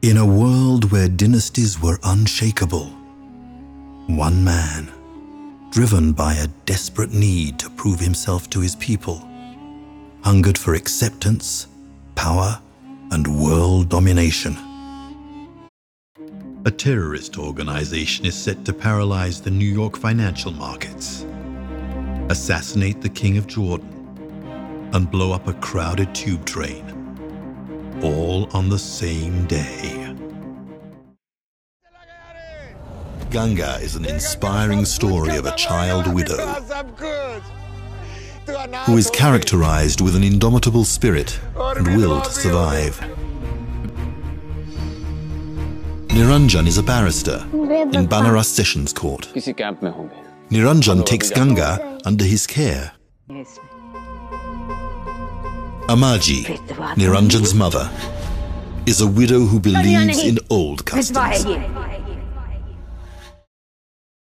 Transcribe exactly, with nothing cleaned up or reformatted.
In a world where dynasties were unshakable, one man, driven by a desperate need to prove himself to his people, hungered for acceptance, power, and world domination. A terrorist organization is set to paralyze the New York financial markets, assassinate the King of Jordan, and blow up a crowded tube train, all on the same day. Ganga is an inspiring story of a child widow who is characterized with an indomitable spirit and will to survive. Niranjan is a barrister in Banaras Sessions Court. Niranjan takes Ganga under his care. Amaji, Niranjan's mother, is a widow who believes in old customs.